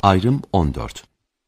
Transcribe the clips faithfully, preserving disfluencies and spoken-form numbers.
Ayrım on dört.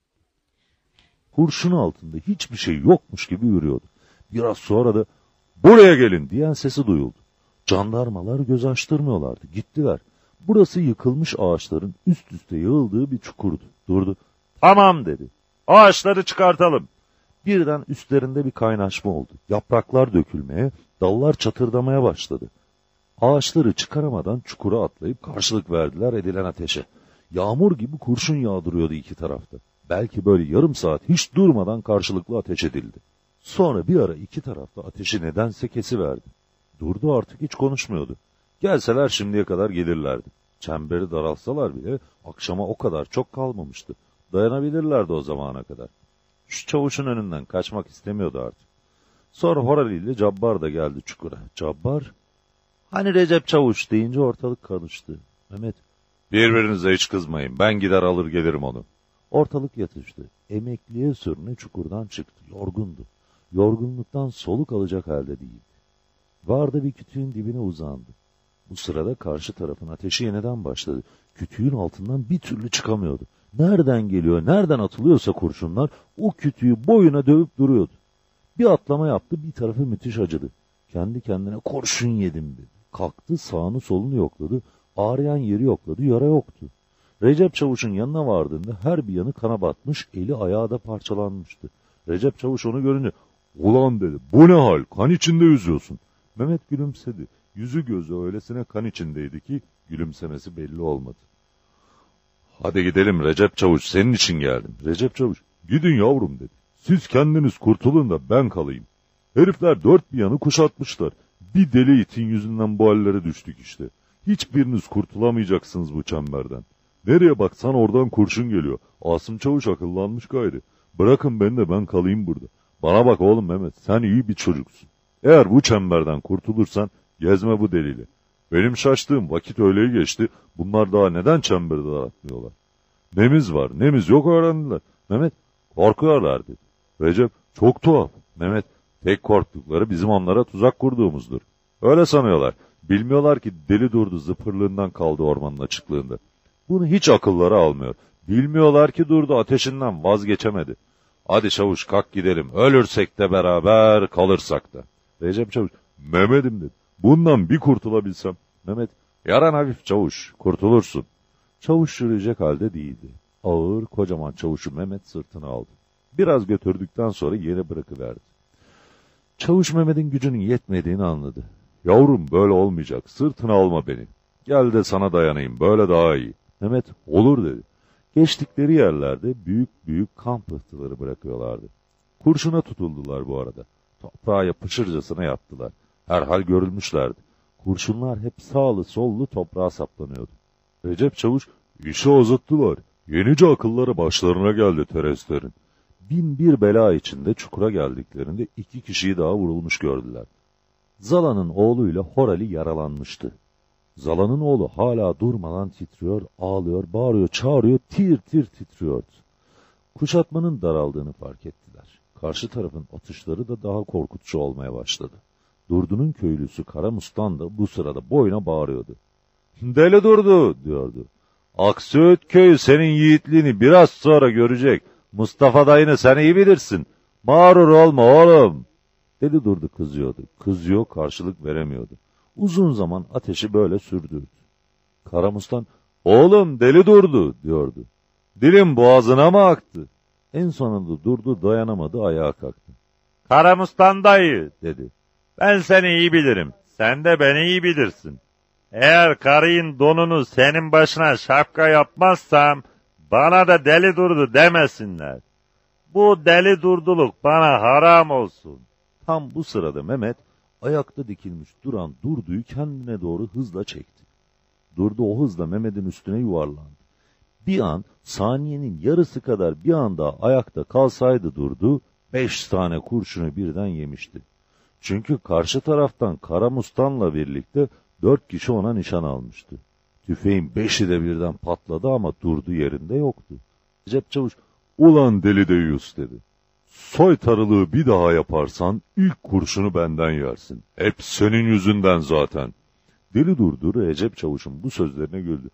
Kurşun altında hiçbir şey yokmuş gibi yürüyordu. Biraz sonra da "Buraya gelin" diyen sesi duyuldu. Jandarmalar göz açtırmıyorlardı. Gittiler. Burası yıkılmış ağaçların üst üste yığıldığı bir çukurdu. Durdu. "Tamam" dedi. "Ağaçları çıkartalım." Birden üstlerinde bir kaynaşma oldu. Yapraklar dökülmeye, dallar çatırdamaya başladı. Ağaçları çıkaramadan çukura atlayıp karşılık verdiler edilen ateşe. Yağmur gibi kurşun yağdırıyordu iki tarafta. Belki böyle yarım saat hiç durmadan karşılıklı ateş edildi. Sonra bir ara iki tarafta ateşi nedense kesiverdi. Durdu, artık hiç konuşmuyordu. Gelseler şimdiye kadar gelirlerdi. Çemberi daralsalar bile akşama o kadar çok kalmamıştı. Dayanabilirlerdi o zamana kadar. Şu çavuşun önünden kaçmak istemiyordu artık. Sonra Horali ile Cabbar da geldi çukura. Cabbar, "Hani Recep Çavuş?" deyince ortalık karıştı. Mehmet, "Birbirinize hiç kızmayın, ben gider alır gelirim onu." Ortalık yatıştı. Emekliye sürüne çukurdan çıktı. Yorgundu. Yorgunluktan soluk alacak halde değildi. Vardı bir kütüğün dibine uzandı. Bu sırada karşı tarafın ateşi yeniden başladı. Kütüğün altından bir türlü çıkamıyordu. Nereden geliyor, nereden atılıyorsa kurşunlar o kütüğü boyuna dövüp duruyordu. Bir atlama yaptı, bir tarafı müthiş acıdı. Kendi kendine "Kurşun yedim" dedi. Kalktı, sağını solunu yokladı. Ağrıyan yeri yokladı, yara yoktu. Recep Çavuş'un yanına vardığında her bir yanı kana batmış, eli ayağı da parçalanmıştı. Recep Çavuş onu görünce "Ulan" dedi, "bu ne hal, kan içinde yüzüyorsun." Mehmet gülümsedi. Yüzü gözü öylesine kan içindeydi ki gülümsemesi belli olmadı. "Hadi gidelim Recep Çavuş, senin için geldim." Recep Çavuş, "Gidin yavrum" dedi. "Siz kendiniz kurtulun da ben kalayım. Herifler dört bir yanı kuşatmışlar. Bir deli itin yüzünden bu hallere düştük işte. Hiçbiriniz kurtulamayacaksınız bu çemberden. Nereye baksan oradan kurşun geliyor. Asım Çavuş akıllanmış gayrı. Bırakın beni de ben kalayım burada. Bana bak oğlum Mehmet, sen iyi bir çocuksun. Eğer bu çemberden kurtulursan gezme bu deliyle. Benim şaştığım vakit öğleyi geçti. Bunlar daha neden çemberi dağıtmıyorlar? Nemiz var, nemiz yok öğrendiler." Mehmet, "Korkuyorlar" dedi. Recep, "Çok tuhaf." Mehmet, "Tek korktukları bizim onlara tuzak kurduğumuzdur. Öyle sanıyorlar. Bilmiyorlar ki deli durdu, zıpırlığından kaldı ormanın açıklığında. Bunu hiç akılları almıyor. Bilmiyorlar ki durdu, ateşinden vazgeçemedi. Hadi Çavuş, kalk gidelim. Ölürsek de beraber, kalırsak da." Recep Çavuş, "Mehmet'im" dedi. "Bundan bir kurtulabilsem." Mehmet, "Yaran hafif Çavuş, kurtulursun." Çavuş yürüyecek halde değildi. Ağır, kocaman Çavuş'u Mehmet sırtına aldı. Biraz götürdükten sonra yere bırakıverdi. Çavuş Mehmet'in gücünün yetmediğini anladı. "Yavrum, böyle olmayacak, sırtına alma beni. Gel de sana dayanayım, böyle daha iyi." Mehmet, "Olur" dedi. Geçtikleri yerlerde büyük büyük kan pıhtıları bırakıyorlardı. Kurşuna tutuldular bu arada. Toprağa yapışırcasına yattılar. Herhal görülmüşlerdi. Kurşunlar hep sağlı sollu toprağa saplanıyordu. Recep Çavuş, "İşi uzattılar. Yenice akılları başlarına geldi terestlerin." Bin bir bela içinde çukura geldiklerinde iki kişiyi daha vurulmuş gördüler. Zala'nın oğluyla Horali yaralanmıştı. Zala'nın oğlu hala durmadan titriyor, ağlıyor, bağırıyor, çağırıyor, tir tir titriyordu. Kuşatmanın daraldığını fark ettiler. Karşı tarafın atışları da daha korkutucu olmaya başladı. Durdu'nun köylüsü Karamustan da bu sırada boyuna bağırıyordu. "Deli Durdu" diyordu. "Aksöğüt köyü senin yiğitliğini biraz sonra görecek. Mustafa dayını sen iyi bilirsin. Mağrur olma oğlum." Deli Durdu kızıyordu. Kızıyor, karşılık veremiyordu. Uzun zaman ateşi böyle sürdürdü. Karamustan, "Oğlum Deli Durdu" diyordu. "Dilim boğazına mı aktı?" En sonunda Durdu dayanamadı, ayağa kalktı. "Karamustan dayı" dedi. "Ben seni iyi bilirim. Sen de beni iyi bilirsin. Eğer karıyın donunu senin başına şapka yapmazsam bana da Deli Durdu demesinler. Bu deli durduluk bana haram olsun." Tam bu sırada Mehmet ayakta dikilmiş duran Durdu'yu kendine doğru hızla çekti. Durdu o hızla Mehmet'in üstüne yuvarlandı. Bir an, saniyenin yarısı kadar bir anda ayakta kalsaydı Durdu, beş tane kurşunu birden yemişti. Çünkü karşı taraftan Karamustan'la birlikte dört kişi ona nişan almıştı. Tüfeğin beşi de birden patladı ama Durdu yerinde yoktu. Recep Çavuş, "Ulan deli deyyus" dedi. "Soytarılığı bir daha yaparsan ilk kurşunu benden yersin. Hep senin yüzünden zaten." Deli Durdu Recep Çavuş'un bu sözlerine güldü.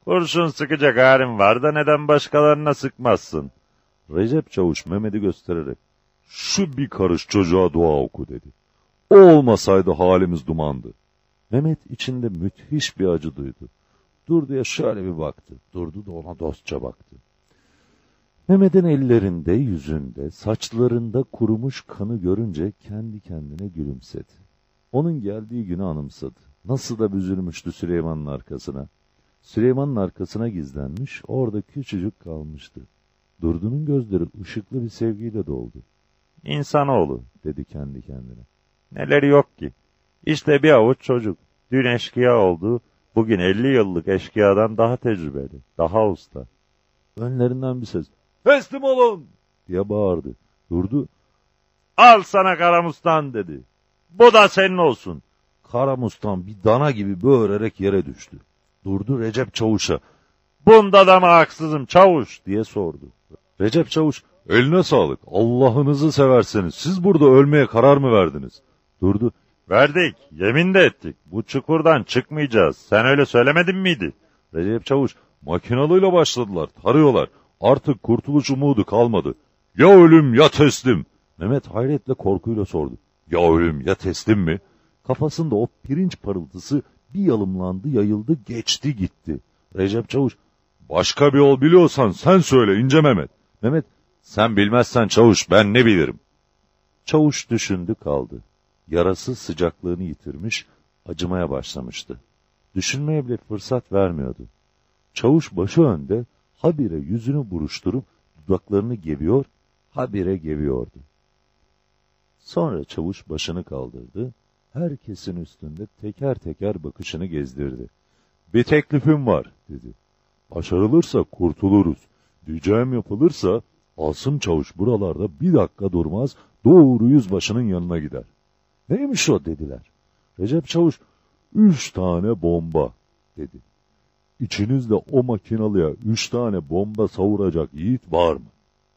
Kurşun sıkacak halin var da neden başkalarına sıkmazsın? Recep Çavuş Mehmet'i göstererek, şu bir karış çocuğa dua oku dedi. O olmasaydı halimiz dumandı. Mehmet içinde müthiş bir acı duydu. Durdu'ya şöyle bir baktı. Durdu da ona dostça baktı. Mehmet'in ellerinde, yüzünde, saçlarında kurumuş kanı görünce kendi kendine gülümsedi. Onun geldiği günü anımsadı. Nasıl da büzülmüştü Süleyman'ın arkasına. Süleyman'ın arkasına gizlenmiş, orada küçücük kalmıştı. Durdu'nun gözleri ışıklı bir sevgiyle doldu. İnsanoğlu, dedi kendi kendine. Neleri yok ki? İşte bir avuç çocuk. Dün eşkıya oldu, bugün elli yıllık eşkıyadan daha tecrübeli, daha usta. Önlerinden bir ses, teslim olun, diye bağırdı. Durdu, al sana Karamustan, dedi. Bu da senin olsun. Karamustan bir dana gibi böğürerek yere düştü. Durdu Recep Çavuş'a, bunda da mı haksızım Çavuş, diye sordu. Recep Çavuş, eline sağlık, Allah'ınızı severseniz siz burada ölmeye karar mı verdiniz? Durdu, verdik, yemin de ettik, bu çukurdan çıkmayacağız, sen öyle söylemedin miydi? Recep Çavuş, makinalıyla başladılar, tarıyorlar, artık kurtuluş umudu kalmadı. Ya ölüm ya teslim. Mehmet hayretle korkuyla sordu. Ya ölüm ya teslim mi? Kafasında o pirinç parıltısı bir yalımlandı, yayıldı, geçti gitti. Recep Çavuş, başka bir yol biliyorsan sen söyle ince Mehmet. Mehmet, sen bilmezsen Çavuş, ben ne bilirim? Çavuş düşündü kaldı. Yarası sıcaklığını yitirmiş, acımaya başlamıştı. Düşünmeye bile fırsat vermiyordu. Çavuş başı önde, habire yüzünü buruşturup dudaklarını geviyor, habire geviyordu. Sonra Çavuş başını kaldırdı, herkesin üstünde teker teker bakışını gezdirdi. Bir teklifim var, dedi. Başarılırsa kurtuluruz. Diyeceğim yapılırsa Asım Çavuş buralarda bir dakika durmaz, doğru yüzbaşının yanına gider. Neymiş o, dediler. Recep Çavuş, üç tane bomba, dedi. İçinizde o makinalıya üç tane bomba savuracak yiğit var mı?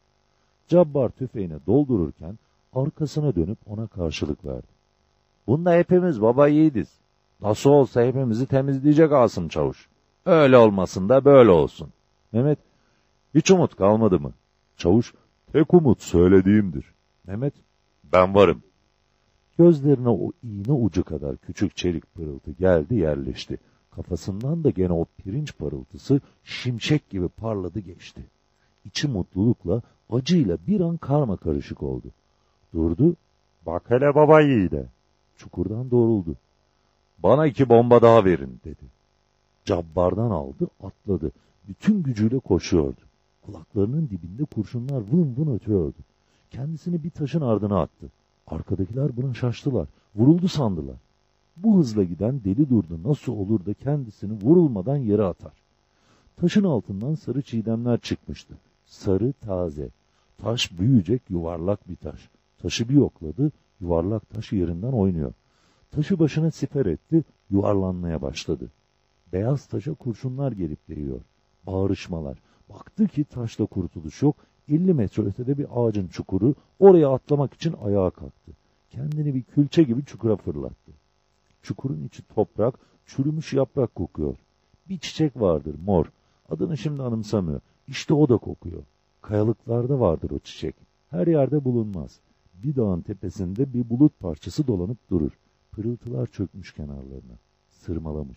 Cabbar tüfeğine doldururken arkasına dönüp ona karşılık verdi. Bunda hepimiz baba yiğidiz. Nasıl olsa hepimizi temizleyecek Asım Çavuş. Öyle olmasın da böyle olsun. Mehmet, hiç umut kalmadı mı? Çavuş, tek umut söylediğimdir. Mehmet, ben varım. Gözlerine o iğne ucu kadar küçük çelik pırıltı geldi yerleşti. Kafasından da gene o pirinç parıltısı şimşek gibi parladı geçti. İçi mutlulukla, acıyla bir an karma karışık oldu. Durdu, bak hele baba yiğide. Çukurdan doğruldu. Bana iki bomba daha verin, dedi. Cabbardan aldı, atladı. Bütün gücüyle koşuyordu. Kulaklarının dibinde kurşunlar vın vın ötüyordu. Kendisini bir taşın ardına attı. Arkadakiler buna şaştılar. Vuruldu sandılar. Bu hızla giden deli Durdu nasıl olur da kendisini vurulmadan yere atar? Taşın altından sarı çiğdemler çıkmıştı. Sarı, taze. Taş büyüyecek yuvarlak bir taş. Taşı bir yokladı, yuvarlak taş yerinden oynuyor. Taşı başına siper etti, yuvarlanmaya başladı. Beyaz taşa kurşunlar gelip değiyor. Bağırışmalar. Baktı ki taşla kurtuluş yok. elli metre ötede bir ağacın çukuru, oraya atlamak için ayağa kalktı. Kendini bir külçe gibi çukura fırlattı. Çukurun içi toprak, çürümüş yaprak kokuyor. Bir çiçek vardır, mor. Adını şimdi anımsamıyor. İşte o da kokuyor. Kayalıklarda vardır o çiçek. Her yerde bulunmaz. Bir dağın tepesinde bir bulut parçası dolanıp durur. Pırıltılar çökmüş kenarlarına. Sırmalamış.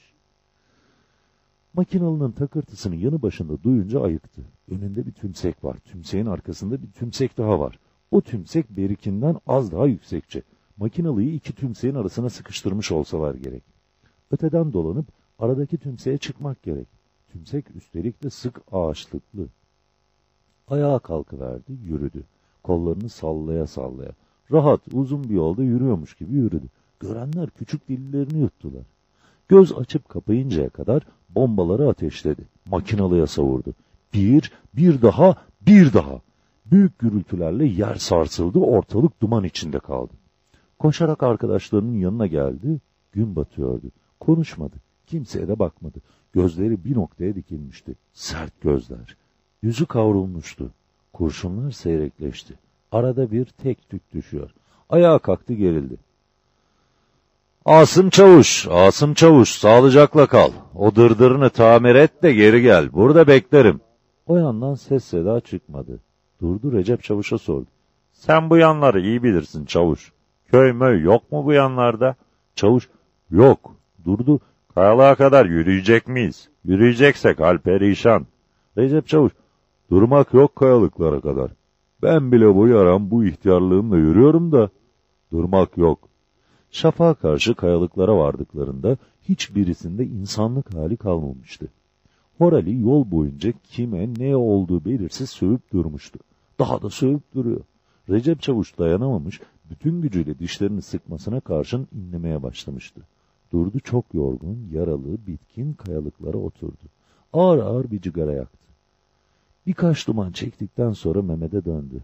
Makinalının takırtısını yanı başında duyunca ayıktı. Önünde bir tümsek var. Tümseğin arkasında bir tümsek daha var. O tümsek berikinden az daha yüksekçe. Makinalıyı iki tümseğin arasına sıkıştırmış olsalar gerek. Öteden dolanıp aradaki tümseğe çıkmak gerek. Tümsek üstelik de sık ağaçlıklı. Ayağa kalkıverdi, yürüdü. Kollarını sallaya sallaya. Rahat, uzun bir yolda yürüyormuş gibi yürüdü. Görenler küçük dillerini yuttular. Göz açıp kapayıncaya kadar bombaları ateşledi. Makinalıya savurdu. Bir, bir daha, bir daha. Büyük gürültülerle yer sarsıldı, ortalık duman içinde kaldı. Koşarak arkadaşlarının yanına geldi, gün batıyordu. Konuşmadı, kimseye de bakmadı. Gözleri bir noktaya dikilmişti. Sert gözler. Yüzü kavrulmuştu. Kurşunlar seyrekleşti. Arada bir tek tük düşüyor. Ayağa kalktı, gerildi. Asım Çavuş, Asım Çavuş, sağlıcakla kal. O dırdırını tamir et de geri gel. Burada beklerim. O yandan ses seda çıkmadı. Durdu, Recep Çavuş'a sordu. Sen bu yanları iyi bilirsin Çavuş. Köy möy yok mu bu yanlarda? Çavuş, yok. Durdu, kayalığa kadar yürüyecek miyiz? Yürüyeceksek hal perişan. Recep Çavuş, durmak yok kayalıklara kadar. Ben bile bu yaram bu ihtiyarlığımla yürüyorum da durmak yok. Şafağa karşı kayalıklara vardıklarında hiçbirisinde insanlık hali kalmamıştı. Horali yol boyunca kime ne olduğu belirsiz sövüp durmuştu. Daha da sövüp duruyor. Recep Çavuş dayanamamış, bütün gücüyle dişlerini sıkmasına karşın inlemeye başlamıştı. Durdu, çok yorgun, yaralı, bitkin kayalıklara oturdu. Ağır ağır bir cigara yaktı. Birkaç duman çektikten sonra Mehmet'e döndü.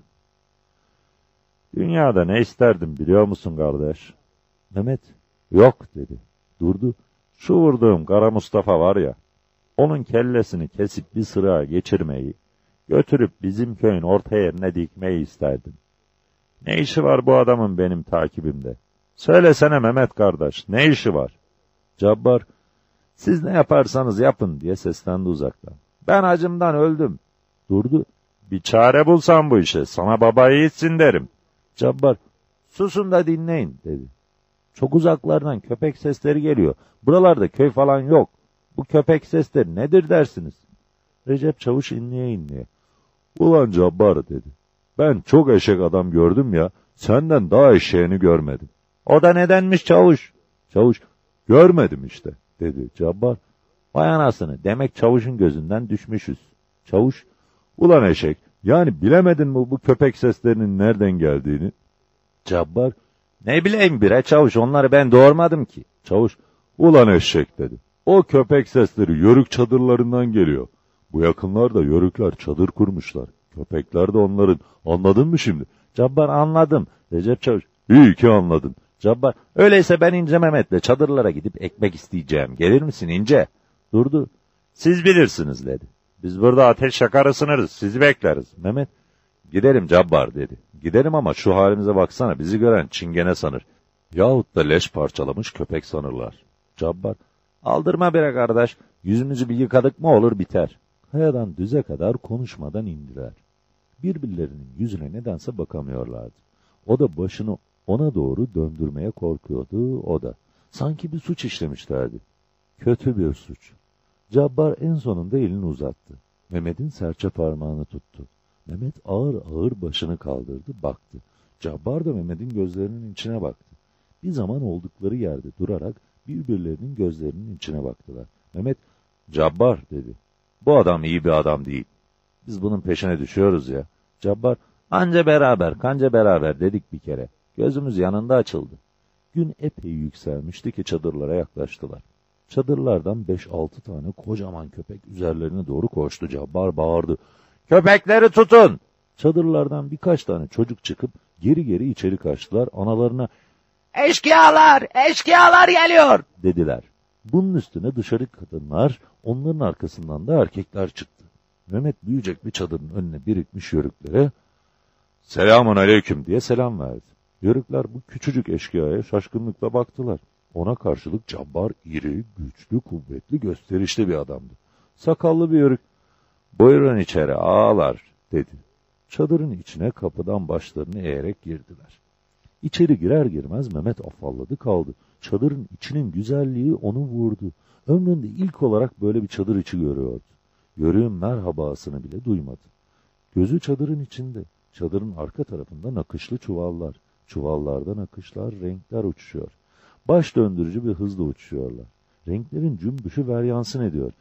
Dünyada ne isterdim biliyor musun kardeş? Mehmet, yok dedi. Durdu, şu vurduğum Kara Mustafa var ya, onun kellesini kesip bir sıraya geçirmeyi, götürüp bizim köyün orta yerine dikmeyi isterdim. Ne işi var bu adamın benim takibimde? Söylesene Mehmet kardeş, ne işi var? Cabbar, siz ne yaparsanız yapın diye seslendi uzaktan. Ben acımdan öldüm. Durdu, bir çare bulsam bu işe, sana baba yiğitsin derim. Cabbar, susun da dinleyin dedi. Çok uzaklardan köpek sesleri geliyor. Buralarda köy falan yok. Bu köpek sesleri nedir dersiniz? Recep Çavuş inleye inleye. Ulan Cabbar dedi. Ben çok eşek adam gördüm ya, senden daha eşeğini görmedim. O da nedenmiş Çavuş? Çavuş, görmedim işte dedi. Cabbar, vay anasını, demek Çavuş'un gözünden düşmüşüz. Çavuş, ulan eşek, yani bilemedin mi bu köpek seslerinin nereden geldiğini? Cabbar, ne bileyim bre Çavuş, onları ben doğurmadım ki. Çavuş, ulan eşek dedi. O köpek sesleri yörük çadırlarından geliyor. Bu yakınlarda yörükler çadır kurmuşlar. Köpekler de onların. Anladın mı şimdi? Cabbar, anladım. Recep Çavuş, iyi ki anladın. Cabbar, öyleyse ben İnce Mehmet'le çadırlara gidip ekmek isteyeceğim. Gelir misin İnce? Durdu. Siz bilirsiniz dedi. Biz burada ateş yakar ısınırız, sizi bekleriz. Mehmet, gidelim Cabbar dedi. Gidelim ama şu halimize baksana, bizi gören çingene sanır. Yahut da leş parçalamış köpek sanırlar. Cabbar, aldırma bre kardeş, yüzümüzü bir yıkadık mı olur biter. Kayadan düze kadar konuşmadan indiler. Birbirlerinin yüzüne nedense bakamıyorlardı. O da başını ona doğru döndürmeye korkuyordu, o da. Sanki bir suç işlemişlerdi. Kötü bir suç. Cabbar en sonunda elini uzattı. Mehmet'in serçe parmağını tuttu. Mehmet ağır ağır başını kaldırdı, baktı. Cabbar da Mehmet'in gözlerinin içine baktı. Bir zaman oldukları yerde durarak birbirlerinin gözlerinin içine baktılar. Mehmet, Cabbar dedi. Bu adam iyi bir adam değil. Biz bunun peşine düşüyoruz ya. Cabbar, anca beraber, kanca beraber dedik bir kere. Gözümüz yanında açıldı. Gün epey yükselmişti ki çadırlara yaklaştılar. Çadırlardan beş altı tane kocaman köpek üzerlerine doğru koştu. Cabbar bağırdı. Köpekleri tutun! Çadırlardan birkaç tane çocuk çıkıp geri geri içeri kaçtılar. Analarına eşkıyalar, eşkıyalar geliyor dediler. Bunun üstüne dışarı kadınlar, onların arkasından da erkekler çıktı. Mehmet büyüyecek bir çadırın önüne birikmiş yörüklere selamun aleyküm diye selam verdi. Yörükler bu küçücük eşkıyaya şaşkınlıkla baktılar. Ona karşılık Cabbar iri, güçlü, kuvvetli, gösterişli bir adamdı. Sakallı bir yörük, buyurun içeri ağalar dedi. Çadırın içine kapıdan başlarını eğerek girdiler. İçeri girer girmez Mehmet afalladı kaldı. Çadırın içinin güzelliği onu vurdu. Ömründe ilk olarak böyle bir çadır içi görüyordu. Yörüğün merhabasını bile duymadı. Gözü çadırın içinde. Çadırın arka tarafında nakışlı çuvallar. Çuvallardan nakışlar, renkler uçuşuyor. Baş döndürücü bir hızla uçuşuyorlar. Renklerin cümbüşü veryansın ediyor.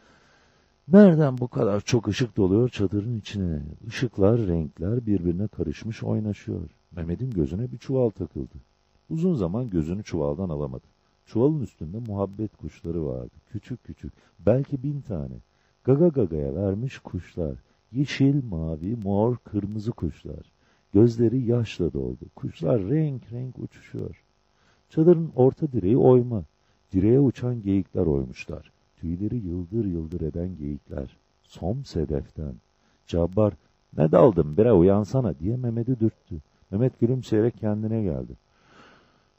Nereden bu kadar çok ışık doluyor çadırın içine? Işıklar, renkler birbirine karışmış oynaşıyor. Mehmet'in gözüne bir çuval takıldı. Uzun zaman gözünü çuvaldan alamadı. Çuvalın üstünde muhabbet kuşları vardı. Küçük küçük, belki bin tane. Gaga gagaya vermiş kuşlar. Yeşil, mavi, mor, kırmızı kuşlar. Gözleri yaşla doldu. Kuşlar renk renk uçuşuyor. Çadırın orta direği oyma. Direğe uçan geyikler oymuşlar. Tüyleri yıldır yıldır eden geyikler. Som sedeften. Cabbar, ne daldın bre uyansana diye Mehmet'i dürttü. Mehmet gülümseyerek kendine geldi.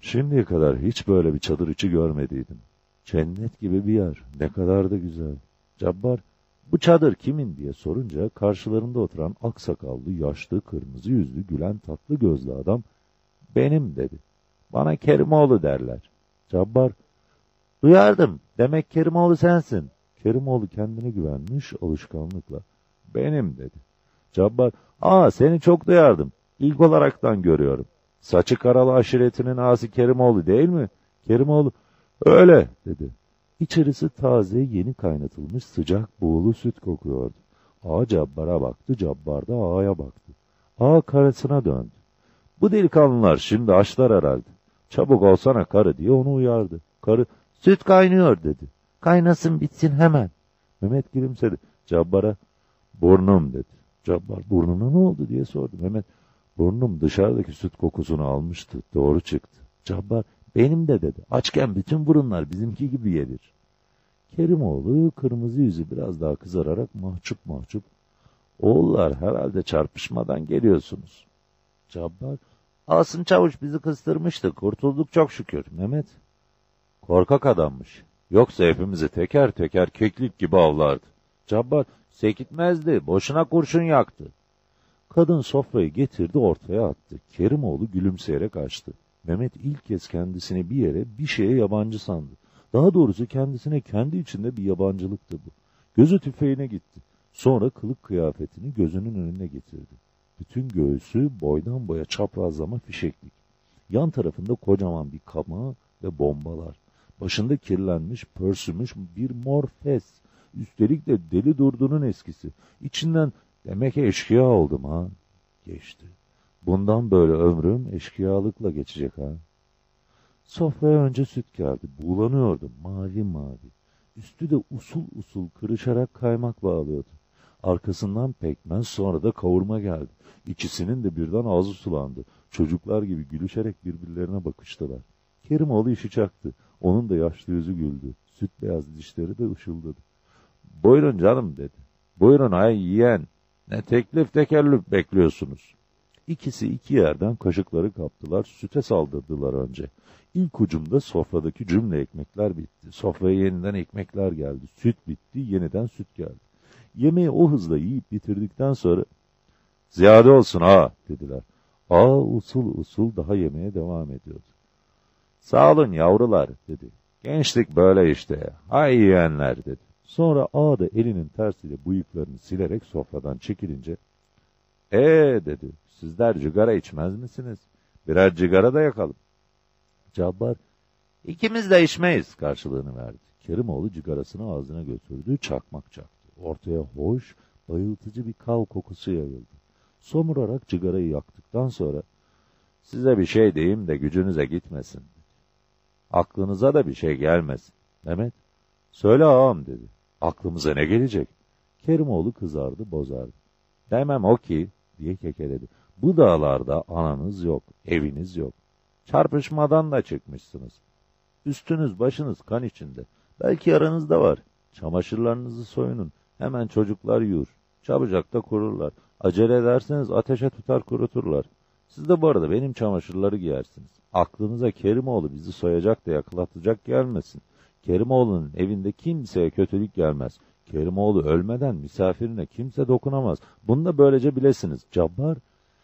Şimdiye kadar hiç böyle bir çadır içi görmediydim. Cennet gibi bir yer. Ne kadar da güzel. Cabbar, bu çadır kimin diye sorunca karşılarında oturan aksakallı, yaşlı, kırmızı yüzlü, gülen tatlı gözlü adam benim dedi. Bana Kerimoğlu derler. Cabbar, duyardım. Demek Kerimoğlu sensin. Kerimoğlu kendine güvenmiş alışkanlıkla. Benim dedi. Cabbar, aa seni çok duyardım. İlk olaraktan görüyorum. Saçı karalı aşiretinin ağası Kerimoğlu değil mi? Kerimoğlu, öyle dedi. İçerisi taze, yeni kaynatılmış sıcak buğulu süt kokuyordu. Ağa Cabbar'a baktı, Cabbar da ağaya baktı. Ağa karısına döndü. Bu delikanlılar şimdi açlar herhalde. Çabuk olsana karı diye onu uyardı. Karı, süt kaynıyor dedi. Kaynasın bitsin hemen. Mehmet gülümsedi. Cabbar'a, burnum dedi. Cabbar, burnuna ne oldu diye sordu. Mehmet, burnum dışarıdaki süt kokusunu almıştı. Doğru çıktı. Cabbar, benim de dedi. Açken bütün burunlar bizimki gibi yedir. Kerimoğlu kırmızı yüzü biraz daha kızararak mahcup mahcup. Oğullar herhalde çarpışmadan geliyorsunuz. Cabbar, Asım Çavuş bizi kıstırmıştı. Kurtulduk çok şükür. Mehmet, korkak adammış. Yoksa hepimizi teker teker keklik gibi avlardı. Cabbar, sekitmezdi. Boşuna kurşun yaktı. Kadın sofrayı getirdi ortaya attı. Kerimoğlu gülümseyerek açtı. Mehmet ilk kez kendisini bir yere, bir şeye yabancı sandı. Daha doğrusu kendisine kendi içinde bir yabancılıktı bu. Gözü tüfeğine gitti. Sonra kılık kıyafetini gözünün önüne getirdi. Bütün göğsü boydan boya çaprazlama fişeklik. Yan tarafında kocaman bir kama ve bombalar. Başında kirlenmiş, pörsümüş bir mor fes. Üstelik de Deli Durdu'nun eskisi. İçinden demek ki eşkıya oldum ha. Geçti. Bundan böyle ömrüm eşkıyalıkla geçecek ha. Sofraya önce süt geldi. Buğulanıyordum mavi mavi. Üstü de usul usul kırışarak kaymak bağlıyordu. Arkasından pekmez, sonra da kavurma geldi. İkisinin de birden ağzı sulandı. Çocuklar gibi gülüşerek birbirlerine bakıştılar. Kerimoğlu işi çaktı. Onun da yaşlı yüzü güldü. Süt beyaz dişleri de ışıldadı. Buyurun canım dedi. Buyurun ay yiyen. Ne teklif tekellüf bekliyorsunuz? İkisi iki yerden kaşıkları kaptılar, süte saldırdılar önce. İlk ucumda sofradaki cümle ekmekler bitti. Sofraya yeniden ekmekler geldi. Süt bitti, yeniden süt geldi. Yemeği o hızla yiyip bitirdikten sonra ziyade olsun ha dediler. Ağa usul usul daha yemeye devam ediyordu. Sağ olun yavrular dedi. Gençlik böyle işte. Hay yiyenler dedi. Sonra ağa da elinin tersiyle bıyıklarını silerek sofradan çekilince ee dedi. Sizler cigara içmez misiniz? Birer cigara da yakalım. Cabbar, ikimiz de içmeyiz karşılığını verdi. Kerimoğlu cigarasını ağzına götürdü, çakmak çaktı. Ortaya hoş, bayıltıcı bir kav kokusu yayıldı. Somurarak cigarayı yaktıktan sonra, size bir şey diyeyim de gücünüze gitmesin dedi. Aklınıza da bir şey gelmesin. Mehmet, söyle ağam dedi. Aklımıza ne gelecek? Kerimoğlu kızardı, bozardı. Demem o ki, diye kekeledi. Bu dağlarda ananız yok, eviniz yok. Çarpışmadan da çıkmışsınız. Üstünüz başınız kan içinde. Belki aranızda var. Çamaşırlarınızı soyunun. Hemen çocuklar yiyur. Çabucak da kururlar. Acele ederseniz ateşe tutar kuruturlar. Siz de bu arada benim çamaşırları giyersiniz. Aklınıza Kerimoğlu bizi soyacak da yakalatacak gelmesin. Kerimoğlu'nun evinde kimseye kötülük gelmez. Kerimoğlu ölmeden misafirine kimse dokunamaz. Bunu da böylece bilesiniz. Cabbar,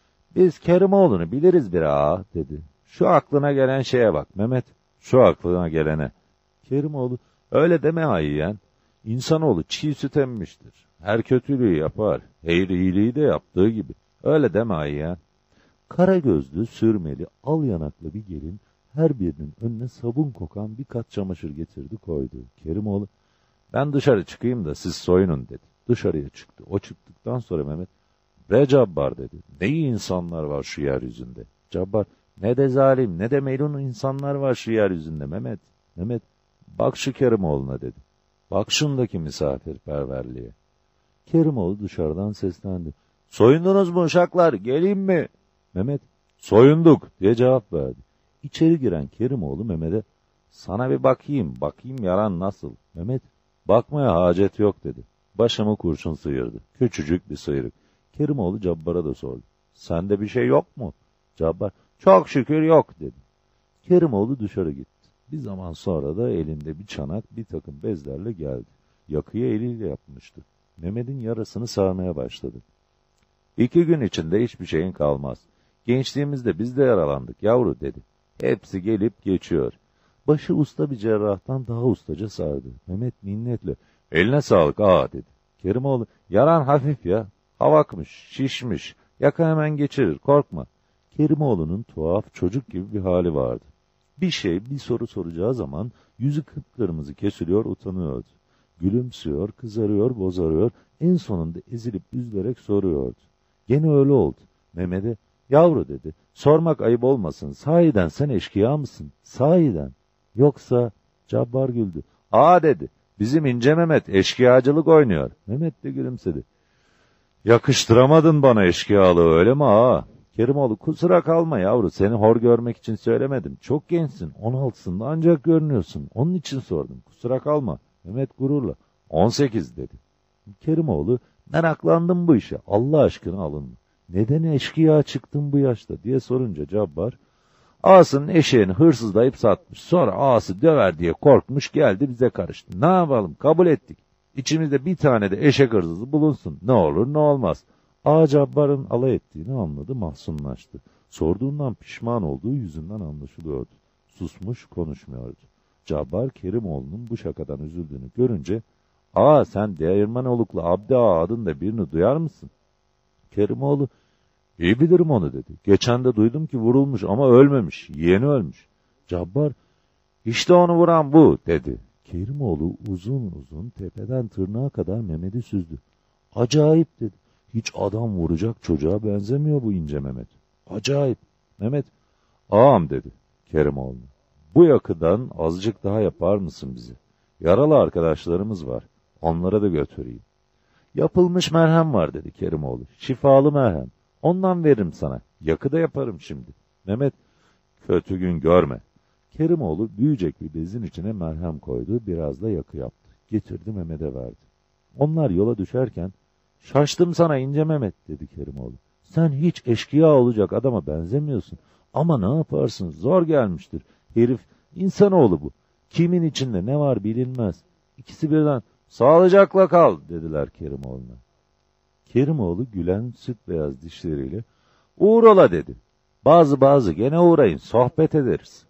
biz Kerimoğlu'nu biliriz bir ağa dedi. Şu aklına gelen şeye bak Mehmet. Şu aklına gelene. Kerimoğlu, öyle deme ayyen. İnsanoğlu çiğ süt emmiştir. Her kötülüğü yapar. Hayır iyiliği de yaptığı gibi. Öyle deme ayyen. Kara gözlü, sürmeli, al yanaklı bir gelin her birinin önüne sabun kokan bir kat çamaşır getirdi koydu. Kerimoğlu, ben dışarı çıkayım da siz soyunun dedi. Dışarıya çıktı. O çıktıktan sonra Mehmet, bre Cabbar dedi. Ne iyi insanlar var şu yeryüzünde. Cabbar, ne de zalim ne de melun insanlar var şu yeryüzünde Mehmet. Mehmet, bak şu Kerimoğlu'na dedi. Bak şundaki misafirperverliğe. Kerimoğlu dışarıdan seslendi. Soyundunuz mu uşaklar, geleyim mi? Mehmet, soyunduk diye cevap verdi. İçeri giren Kerimoğlu Mehmet'e, sana bir bakayım, bakayım yaran nasıl? Mehmet, bakmaya hacet yok dedi. Başımı kurşun sıyırdı. Küçücük bir sıyrık. Kerimoğlu Cabbar'a da sordu. Sende bir şey yok mu? Cabbar, çok şükür yok dedi. Kerimoğlu dışarı gitti. Bir zaman sonra da elinde bir çanak, bir takım bezlerle geldi. Yakıyı eliyle yapmıştı. Mehmet'in yarasını sarmaya başladı. İki gün içinde hiçbir şeyin kalmaz. Gençliğimizde biz de yaralandık yavru dedi. Hepsi gelip geçiyor. Başı usta bir cerrahtan daha ustaca sardı. Mehmet minnetle, eline sağlık ağa dedi. Kerimoğlu, yaran hafif ya, havakmış, şişmiş, yaka hemen geçirir, korkma. Kerimoğlu'nun tuhaf, çocuk gibi bir hali vardı. Bir şey, bir soru soracağı zaman yüzü kıpkırmızı kesiliyor, utanıyordu. Gülümsüyor, kızarıyor, bozarıyor, en sonunda ezilip üzülerek soruyordu. Gene öyle oldu. Mehmet'e, yavru dedi, sormak ayıp olmasın, sahiden sen eşkıya mısın? Sahiden. Yoksa, Cabbar güldü. Aa dedi, bizim ince Mehmet eşkıyacılık oynuyor. Mehmet de gülümsedi. Yakıştıramadın bana eşkıyalığı öyle mi ağa? Kerimoğlu, kusura kalma yavru, seni hor görmek için söylemedim. Çok gençsin, on altısında ancak görünüyorsun. Onun için sordum, kusura kalma. Mehmet gururla, on sekiz dedi. Kerimoğlu, meraklandım bu işe, Allah aşkına alınma. Neden eşkıya çıktın bu yaşta diye sorunca Cabbar, ağasının eşeğini hırsızlayıp satmış. Sonra ağası döver diye korkmuş, geldi bize karıştı. Ne yapalım, kabul ettik. İçimizde bir tane de eşek hırsızı bulunsun. Ne olur ne olmaz. Ağa Cabbar'ın alay ettiğini anladı, mahzunlaştı. Sorduğundan pişman olduğu yüzünden anlaşılıyordu. Susmuş, konuşmuyordu. Cabbar, Kerimoğlu'nun bu şakadan üzüldüğünü görünce, ''Aa sen Değirmanoğluklu Abdi Ağa adında birini duyar mısın?'' Kerimoğlu, ''İyi bilirim onu'' dedi. ''Geçen de duydum ki vurulmuş ama ölmemiş, yeğeni ölmüş.'' Cabbar, ''İşte onu vuran bu'' dedi. Kerimoğlu uzun uzun tepeden tırnağa kadar Mehmet'i süzdü. ''Acayip'' dedi. ''Hiç adam vuracak çocuğa benzemiyor bu ince Mehmet. Acayip.'' Mehmet, ''Ağam'' dedi Kerimoğlu'na. ''Bu yakıdan azıcık daha yapar mısın bizi? Yaralı arkadaşlarımız var. Onlara da götüreyim.'' ''Yapılmış merhem var'' dedi Kerimoğlu. ''Şifalı merhem. Ondan veririm sana. Yakı da yaparım şimdi.'' Mehmet, ''Kötü gün görme.'' Kerimoğlu büyüyecek bir bezin içine merhem koydu, biraz da yakı yaptı. Getirdi Mehmet'e verdi. Onlar yola düşerken, ''Şaştım sana ince Mehmet'' dedi Kerimoğlu. ''Sen hiç eşkıya olacak adama benzemiyorsun. Ama ne yaparsın, zor gelmiştir. Herif, insanoğlu bu. Kimin içinde ne var bilinmez.'' İkisi birden, ''Sağlıcakla kal'' dediler Kerimoğlu'na. Kerimoğlu gülen süt beyaz dişleriyle, ''Uğrola'' dedi. ''Bazı bazı gene uğrayın, sohbet ederiz.''